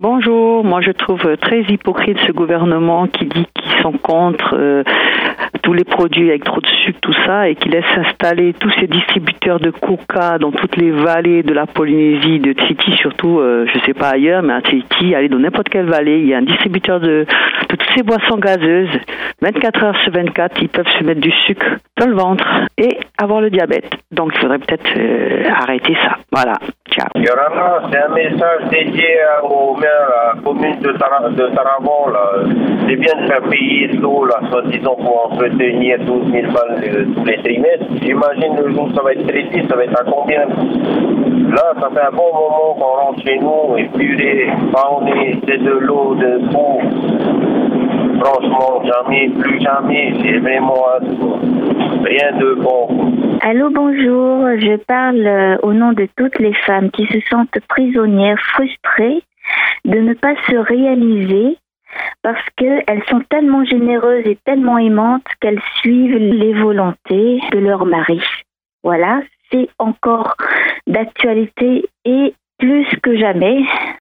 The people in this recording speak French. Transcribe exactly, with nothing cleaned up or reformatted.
Bonjour, moi je trouve très hypocrite ce gouvernement qui dit qu'ils sont contre euh, tous les produits avec trop de sucre, tout ça, et qui laisse installer tous ces distributeurs de coca dans toutes les vallées de la Polynésie, de Tahiti surtout, euh, je sais pas ailleurs, mais à Tahiti, allez dans n'importe quelle vallée, il y a un distributeur de, de toutes ces boissons gazeuses, vingt-quatre heures sur vingt-quatre, ils peuvent se mettre du sucre dans le ventre et avoir le diabète. Donc il faudrait peut-être euh, arrêter ça. Voilà, ciao. Yorana, c'est un message dédié au maire à la commune de, Tara, de Taravon. Là. C'est bien de faire payer de l'eau, là, soi-disant pour entretenir douze mille balles euh, tous les trimestres. J'imagine le jour où ça va être traité, ça va être à combien? Là, ça fait un bon moment qu'on rentre chez nous et purée, on est, c'est de l'eau de fou. Franchement, jamais, plus jamais, c'est vraiment rien de bon. Allô, bonjour, je parle euh, au nom de toutes les femmes qui se sentent prisonnières, frustrées de ne pas se réaliser parce qu'elles sont tellement généreuses et tellement aimantes qu'elles suivent les volontés de leur mari. Voilà, c'est encore d'actualité et plus que jamais.